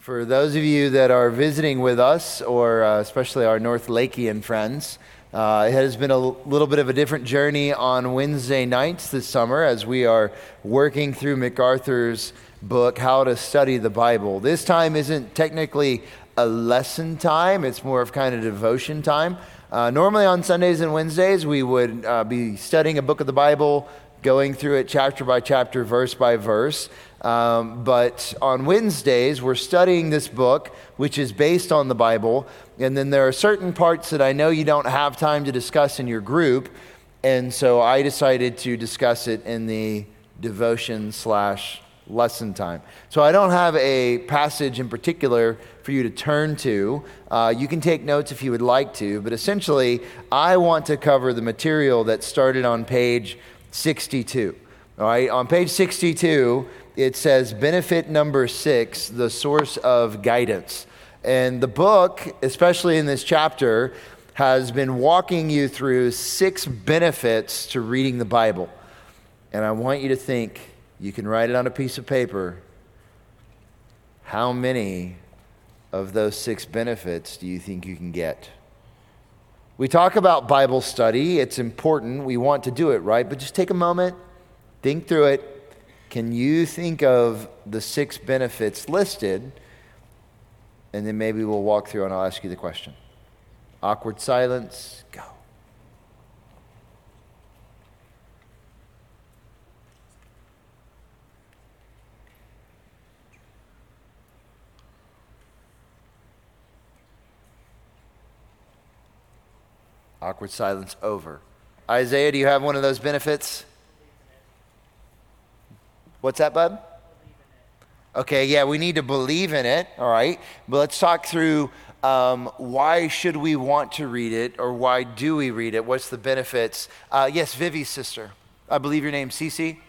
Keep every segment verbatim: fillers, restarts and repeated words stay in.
For those of you that are visiting with us, or uh, especially our North Lakeian friends, uh, it has been a l- little bit of a different journey on Wednesday nights this summer as we are working through MacArthur's book, How to Study the Bible. This time isn't technically a lesson time, it's more of kind of devotion time. Uh, normally on Sundays and Wednesdays, we would uh, be studying a book of the Bible, going through it chapter by chapter, verse by verse. Um, but on Wednesdays, we're studying this book, which is based on the Bible. And then there are certain parts that I know you don't have time to discuss in your group. And so I decided to discuss it in the devotion slash lesson time. So I don't have a passage in particular for you to turn to. Uh, you can take notes if you would like to. But essentially, I want to cover the material that started on page sixty-two. All right, on page sixty-two, it says benefit number six, the source of guidance. And the book, especially in this chapter, has been walking you through six benefits to reading the Bible. And I want you to think, you can write it on a piece of paper, how many of those six benefits do you think you can get? We talk about Bible study. It's important. We want to do it, right? But just take a moment, think through it. Can you think of the six benefits listed? And then maybe we'll walk through and I'll ask you the question. Awkward silence, go. Awkward silence over. Isaiah, do you have one of those benefits? What's that, bud? Okay, yeah, we need to believe in it, all right? But let's talk through um, why should we want to read it, or why do we read it? What's the benefits? Uh, yes, Vivi's sister. I believe your name's Cece.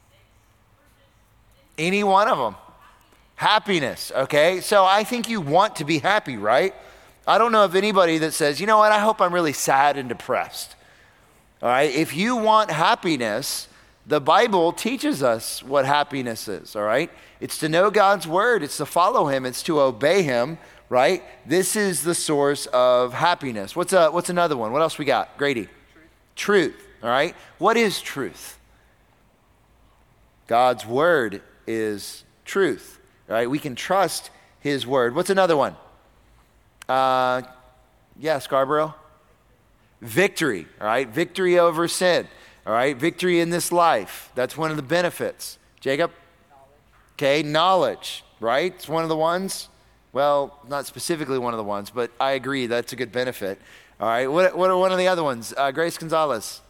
Any one of them. Happiness, okay? So I think you want to be happy, right? I don't know of anybody that says, you know what, I hope I'm really sad and depressed. All right, if you want happiness, the Bible teaches us what happiness is, all right? It's to know God's word. It's to follow him. It's to obey him, right? This is the source of happiness. What's a, what's another one? What else we got? Grady? Truth. Truth, all right? What is truth? God's word is truth, all right? We can trust his word. What's another one? Uh, yeah, Scarborough? Victory, all right? Victory over sin. All right, victory in this life. That's one of the benefits. Jacob? Okay, knowledge, right? It's one of the ones. Well, not specifically one of the ones, but I agree that's a good benefit. All right, what, what are one of the other ones? Uh, Grace Gonzalez?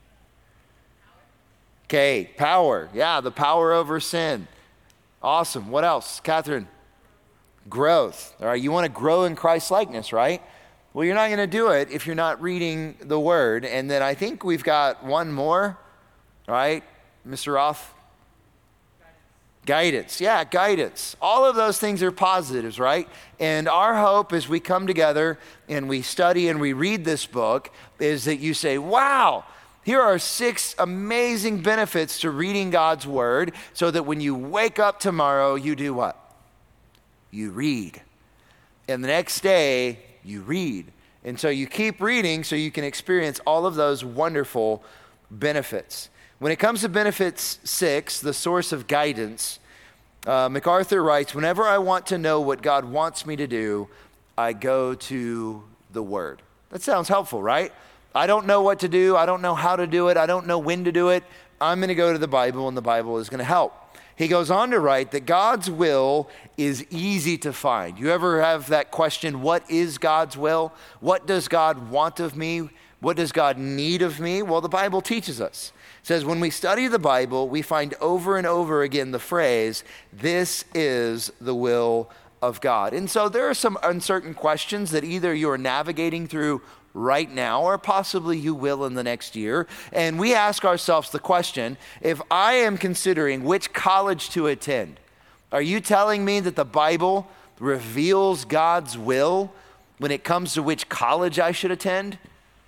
Okay, power. Yeah, the power over sin. Awesome. What else? Catherine? Growth. All right, you want to grow in Christ's likeness, right? Well, you're not going to do it if you're not reading the word. And then I think we've got one more, right? Mister Roth? Guidance. Guidance. Yeah, guidance. All of those things are positives, right? And our hope as we come together and we study and we read this book is that you say, wow, here are six amazing benefits to reading God's word, so that when you wake up tomorrow, you do what? You read. And the next day, you read. And so you keep reading so you can experience all of those wonderful benefits. When it comes to benefits six, the source of guidance, uh, MacArthur writes, whenever I want to know what God wants me to do, I go to the word. That sounds helpful, right? I don't know what to do. I don't know how to do it. I don't know when to do it. I'm going to go to the Bible, and the Bible is going to help. He goes on to write that God's will is easy to find. You ever have that question, what is God's will? What does God want of me? What does God need of me? Well, the Bible teaches us. It says when we study the Bible, we find over and over again the phrase, this is the will of God. And so there are some uncertain questions that either you're navigating through right now, or possibly you will in the next year. And we ask ourselves the question, if I am considering which college to attend, are you telling me that the Bible reveals God's will when it comes to which college I should attend?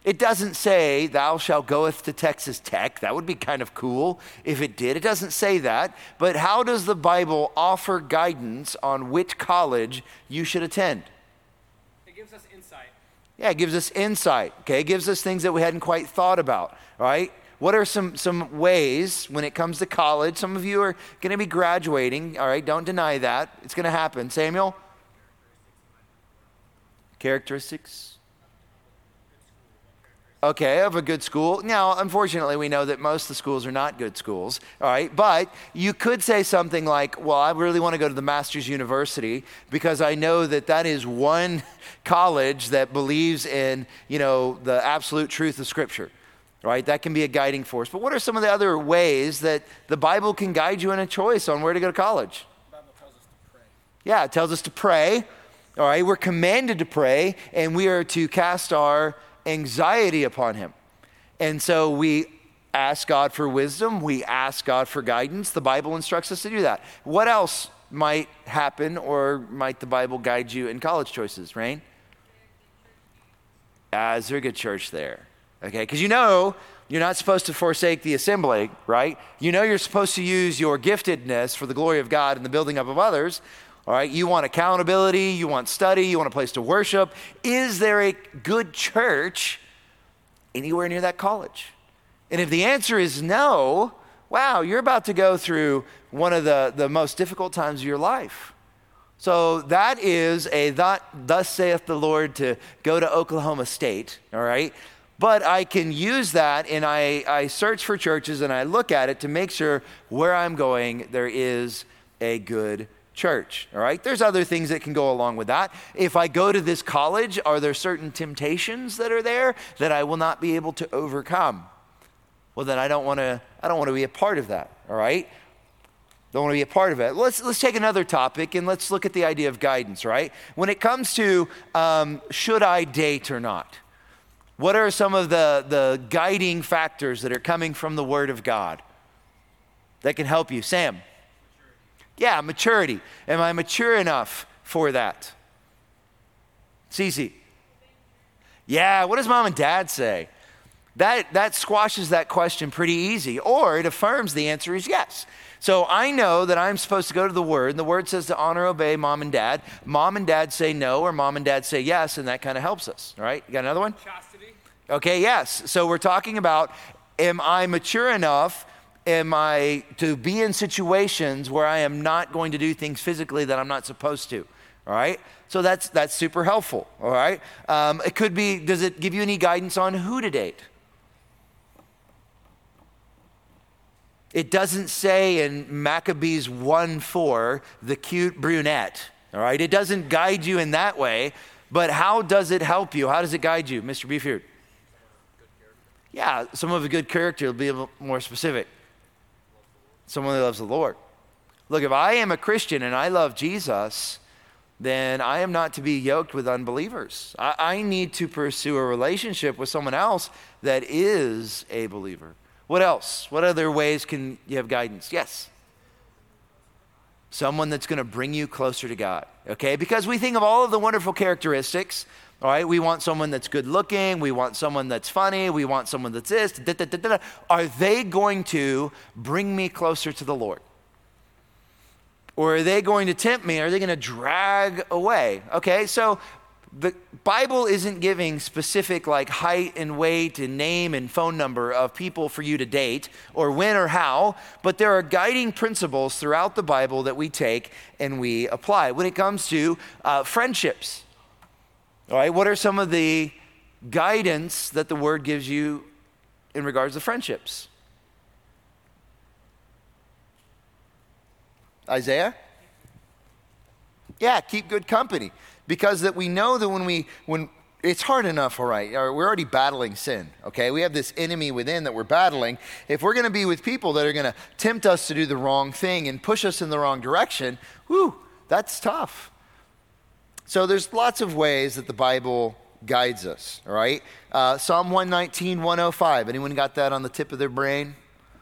It doesn't say, thou shalt goeth to Texas Tech. That would be kind of cool if it did. It doesn't say that. But how does the Bible offer guidance on which college you should attend? It gives us insight. Yeah, it gives us insight, okay? It gives us things that we hadn't quite thought about, right? What are some, some ways when it comes to college? Some of you are going to be graduating, all right? Don't deny that. It's going to happen. Samuel? Characteristics? Okay, of a good school. Now, unfortunately, we know that most of the schools are not good schools, all right? But you could say something like, well, I really want to go to the Master's University because I know that that is one college that believes in, you know, the absolute truth of Scripture, right? That can be a guiding force. But what are some of the other ways that the Bible can guide you in a choice on where to go to college? The Bible tells us to pray. Yeah, it tells us to pray, all right? We're commanded to pray, and we are to cast our anxiety upon him. And so we ask God for wisdom. We ask God for guidance. The Bible instructs us to do that. What else might happen, or might the Bible guide you in college choices, Rain? Ah, is there a good church there? Okay, because you know you're not supposed to forsake the assembly, right? You know you're supposed to use your giftedness for the glory of God and the building up of others. All right, you want accountability, you want study, you want a place to worship. Is there a good church anywhere near that college? And if the answer is no, wow, you're about to go through one of the, the most difficult times of your life. So that is a that, thus saith the Lord to go to Oklahoma State, all right? But I can use that, and I, I search for churches and I look at it to make sure where I'm going there is a good church, all right? There's other things that can go along with that. If I go to this college, are there certain temptations that are there that I will not be able to overcome? Well, then I don't want to I don't want to be a part of that, all right? Don't want to be a part of it. Let's let's take another topic and let's look at the idea of guidance, right? When it comes to um, should I date or not? What are some of the, the guiding factors that are coming from the Word of God that can help you? Sam? Yeah, maturity. Am I mature enough for that? Cece? Yeah, what does mom and dad say? That, that squashes that question pretty easy, or it affirms the answer is yes. So I know that I'm supposed to go to the Word, and the Word says to honor, obey mom and dad. Mom and dad say no, or mom and dad say yes, and that kind of helps us, all right? You got another one? Chastity. Okay, yes. So we're talking about, am I mature enough Am I to be in situations where I am not going to do things physically that I'm not supposed to? All right. So that's that's super helpful. All right. Um, it could be. Does it give you any guidance on who to date? It doesn't say in Maccabees one four the cute brunette. All right. It doesn't guide you in that way. But how does it help you? How does it guide you, Mister Beefheart? Yeah, some of a good character will be a little more specific. Someone who loves the Lord. Look, if I am a Christian and I love Jesus, then I am not to be yoked with unbelievers. I, I need to pursue a relationship with someone else that is a believer. What else? What other ways can you have guidance? Yes. Someone that's going to bring you closer to God, okay? Because we think of all of the wonderful characteristics, all right? We want someone that's good looking. We want someone that's funny. We want someone that's this. Da, da, da, da, da. Are they going to bring me closer to the Lord? Or are they going to tempt me? Are they going to drag away? Okay, so the Bible isn't giving specific like height and weight and name and phone number of people for you to date or when or how, but there are guiding principles throughout the Bible that we take and we apply. When it comes to uh, friendships, all right, what are some of the guidance that the Word gives you in regards to friendships? Isaiah? Yeah, keep good company. Because that we know that when we, when it's hard enough, all right, we're already battling sin, okay? We have this enemy within that we're battling. If we're going to be with people that are going to tempt us to do the wrong thing and push us in the wrong direction, whew, that's tough. So there's lots of ways that the Bible guides us, all right? Uh, Psalm one nineteen, one oh five. Anyone got that on the tip of their brain?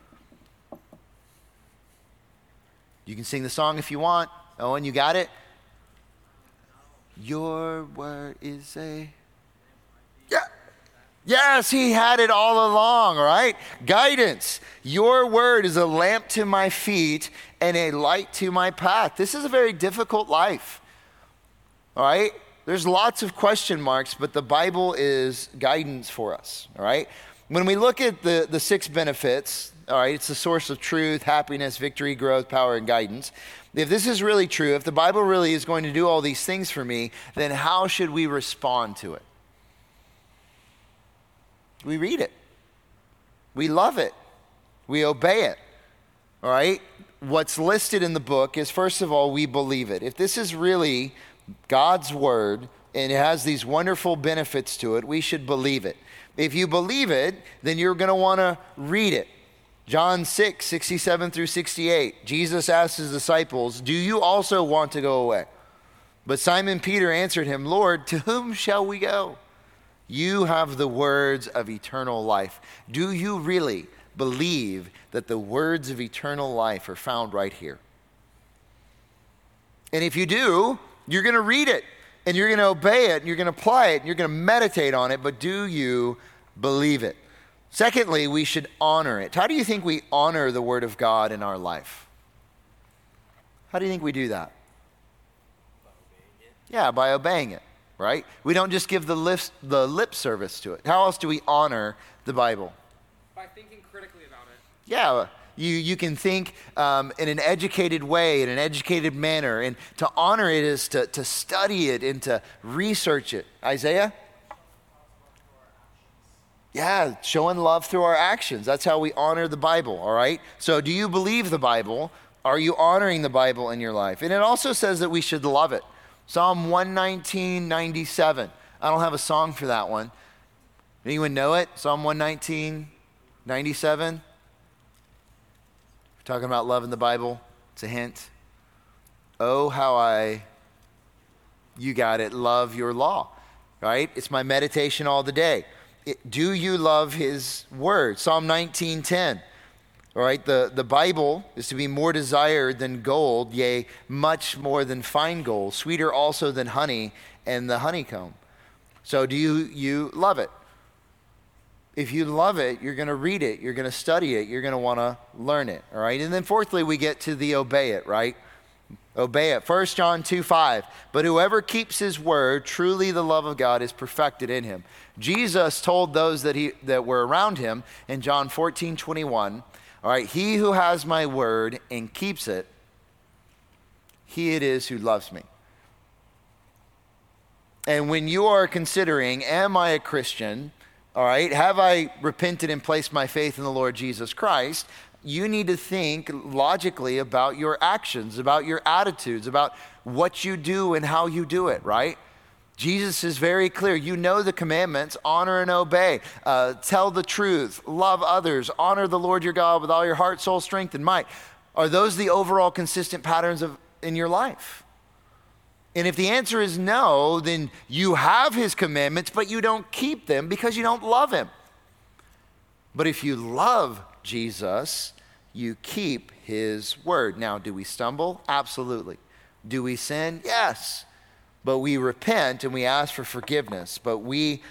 You can sing the song if you want. Owen, you got it? Your word is a... Yeah. Yes, he had it all along, all right? Guidance. Your word is a lamp to my feet and a light to my path. This is a very difficult life, all right? There's lots of question marks, but the Bible is guidance for us, all right? When we look at the, the six benefits, all right, it's the source of truth, happiness, victory, growth, power, and guidance. If this is really true, if the Bible really is going to do all these things for me, then how should we respond to it? We read it. We love it. We obey it. All right? What's listed in the book is, first of all, we believe it. If this is really God's word and it has these wonderful benefits to it, we should believe it. If you believe it, then you're going to want to read it. John six, sixty-seven through sixty-eight, Jesus asked his disciples, do you also want to go away? But Simon Peter answered him, Lord, to whom shall we go? You have the words of eternal life. Do you really believe that the words of eternal life are found right here? And if you do, you're going to read it, and you're going to obey it, and you're going to apply it, and you're going to meditate on it, but do you believe it? Secondly, we should honor it. How do you think we honor the Word of God in our life? How do you think we do that? By obeying it. Yeah, by obeying it, right? We don't just give the lip, the lip service to it. How else do we honor the Bible? By thinking critically about it. Yeah, you, you can think um, in an educated way, in an educated manner, and to honor it is to, to study it and to research it. Isaiah? Yeah, showing love through our actions. That's how we honor the Bible, all right? So do you believe the Bible? Are you honoring the Bible in your life? And it also says that we should love it. Psalm one nineteen, ninety-seven. I don't have a song for that one. Anyone know it? Psalm one nineteen, ninety-seven. We're talking about loving the Bible. It's a hint. Oh, how I, you got it, love your law, right? It's my meditation all the day. It, do you love his word? Psalm nineteen ten. All right, the, the Bible is to be more desired than gold, yea, much more than fine gold, sweeter also than honey and the honeycomb. So do you, you love it? If you love it, you're going to read it, you're going to study it, you're going to want to learn it, all right? And then fourthly, we get to the obey it, right? Obey it. First John two five, but whoever keeps his word, truly the love of God is perfected in him. Jesus told those that he that were around him in John fourteen twenty-one, all right, he who has my word and keeps it, he it is who loves me. And when you are considering, am I a Christian? All right, have I repented and placed my faith in the Lord Jesus Christ? You need to think logically about your actions, about your attitudes, about what you do and how you do it, right? Jesus is very clear. You know the commandments, honor and obey, uh, tell the truth, love others, honor the Lord your God with all your heart, soul, strength, and might. Are those the overall consistent patterns of in your life? And if the answer is no, then you have his commandments, but you don't keep them because you don't love him. But if you love Jesus, you keep his word. Now, do we stumble? Absolutely. Do we sin? Yes. But we repent and we ask for forgiveness, but we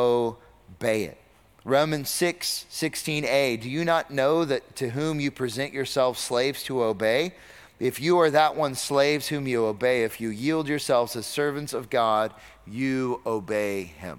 obey it. Romans six sixteen a, do you not know that to whom you present yourselves slaves to obey? If you are that one slaves whom you obey, if you yield yourselves as servants of God, you obey him.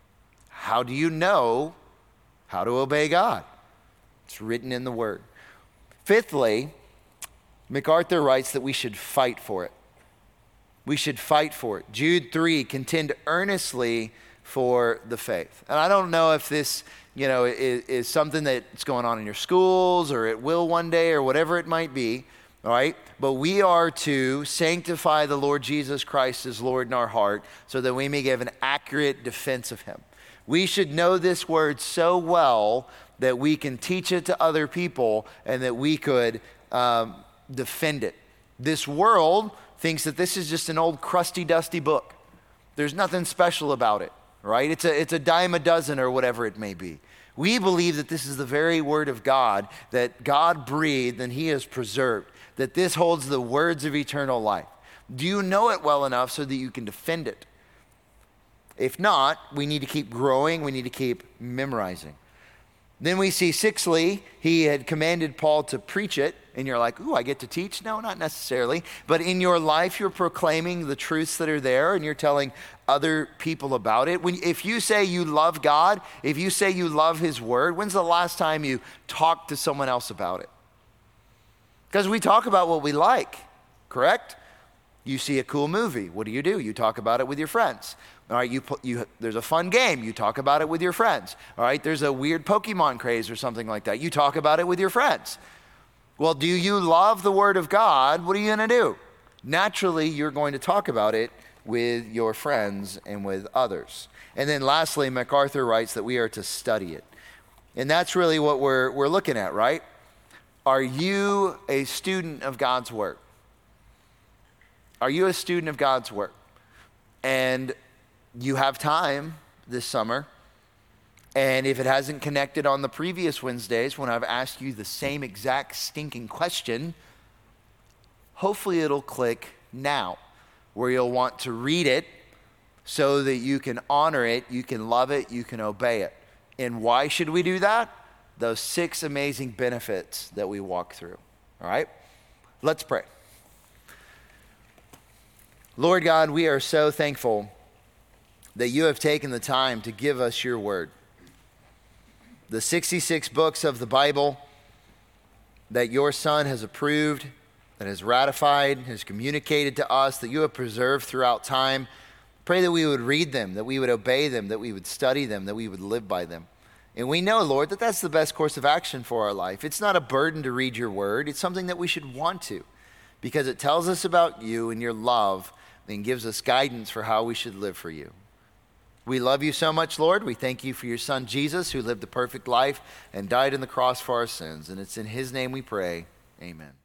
How do you know how to obey God? It's written in the word. Fifthly, MacArthur writes that we should fight for it. We should fight for it. Jude three, contend earnestly for the faith. And I don't know if this, you know, is, is something that's going on in your schools or it will one day or whatever it might be, all right? But we are to sanctify the Lord Jesus Christ as Lord in our heart so that we may give an accurate defense of him. We should know this word so well that we can teach it to other people and that we could um, defend it. This world thinks that this is just an old crusty, dusty book. There's nothing special about it, right? It's a, it's a dime a dozen or whatever it may be. We believe that this is the very word of God, that God breathed and he has preserved, that this holds the words of eternal life. Do you know it well enough so that you can defend it? If not, we need to keep growing. We need to keep memorizing. Then we see, sixthly, he had commanded Paul to preach it. And you're like, ooh, I get to teach? No, not necessarily. But in your life, you're proclaiming the truths that are there and you're telling other people about it. When, if you say you love God, if you say you love his word, when's the last time you talked to someone else about it? Because we talk about what we like, correct? You see a cool movie. What do you do? You talk about it with your friends. All right, you, put, you there's a fun game. You talk about it with your friends. All right, there's a weird Pokemon craze or something like that. You talk about it with your friends. Well, do you love the Word of God? What are you going to do? Naturally, you're going to talk about it with your friends and with others. And then lastly, MacArthur writes that we are to study it. And that's really what we're, we're looking at, right? Are you a student of God's Word? Are you a student of God's Word? And you have time this summer, and if it hasn't connected on the previous Wednesdays when I've asked you the same exact stinking question, hopefully it'll click now, where you'll want to read it so that you can honor it, you can love it, you can obey it. And why should we do that? Those six amazing benefits that we walk through. All right? Let's pray. Lord God, we are so thankful that you have taken the time to give us your word. The sixty-six books of the Bible that your Son has approved, that has ratified, has communicated to us, that you have preserved throughout time. Pray that we would read them, that we would obey them, that we would study them, that we would live by them. And we know, Lord, that that's the best course of action for our life. It's not a burden to read your word. It's something that we should want to, because it tells us about you and your love and gives us guidance for how we should live for you. We love you so much, Lord. We thank you for your Son, Jesus, who lived the perfect life and died on the cross for our sins. And it's in his name we pray. Amen.